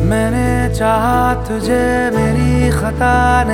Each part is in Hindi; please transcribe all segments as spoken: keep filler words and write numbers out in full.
मैंने चाहा तुझे, मेरी खता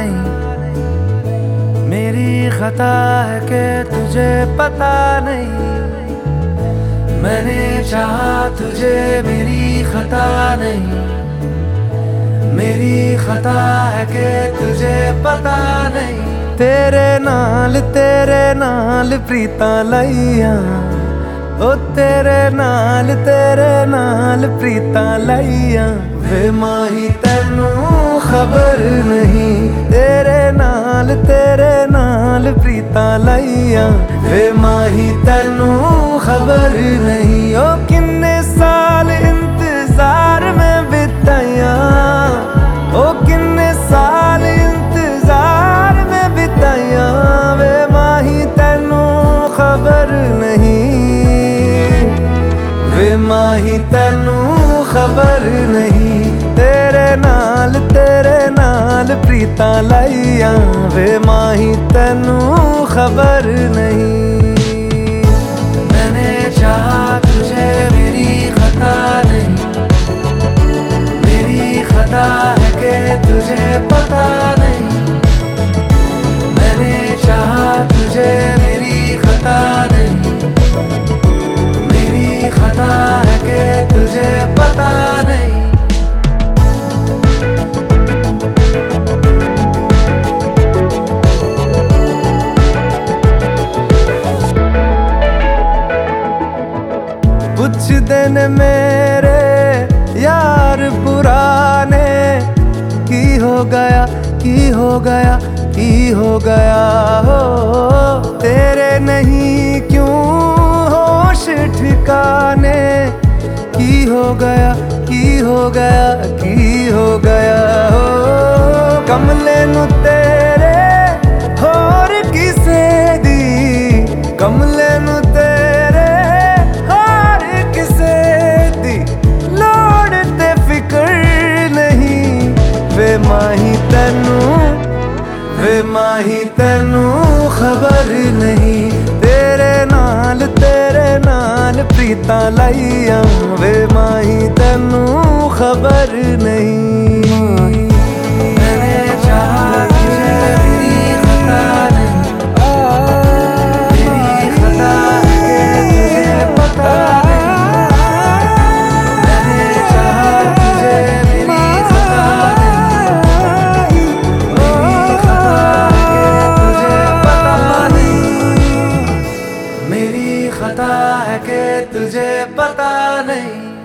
नहीं, मेरी खता है कि तुझे पता नहीं। मैंने चाहा तुझे, मेरी खता नहीं, मेरी खता है कि तुझे पता नहीं। तेरे नाल तेरे नाल प्रीतां लाइयां, ओ तेरे नाल तेरे नाल प्रीतां लाइयां। वे माही तैनू खबर नहीं, तेरे नाल तेरे नाल प्रीतां लाइयां। वे माही तैनू खबर नहीं, ओ किन्ने साल इंतजार में बिताया, ओ किन्ने साल इंतजार में बिताया। वे माही तैनू खबर नहीं, वे माही तैनू खबर नहीं। तेरे नाल तेरे नाल प्रीतां लाइयां, वे माही तैनू खबर नहीं। मैंने चाहा तुझे, मेरी खता नहीं, मेरी खता है कि तुझे पता नहीं। मैंने चाहा तुझे, मेरी खता नहीं, मेरी खता है कि तुझे पता नहीं। कुछ दिन मेरे यार पुराने, की हो गया की हो गया की हो गया हो। तेरे नहीं क्यों होश ठिकाने, की हो गया की हो गया की हो गया हो। कमले नू तेरे होर किसे दी, कमले नू तेरे होर किसे दी लोड़ ते फिकर नहीं। वे माही तैनू, वे माही तैनू खबर नहीं। तेरे नाल तेरे नाल प्रीतां लाइयां, वे माही तैनू खबर नहीं। मैंने चाहा तुझे, मेरी खता नहीं, मेरी खता है कि तुझे पता नहीं। मैंने चाहा तुझे, मेरी खता नहीं, मेरी खता है कि तुझे पता नहीं। मेरी खता है कि तुझे पता नहीं।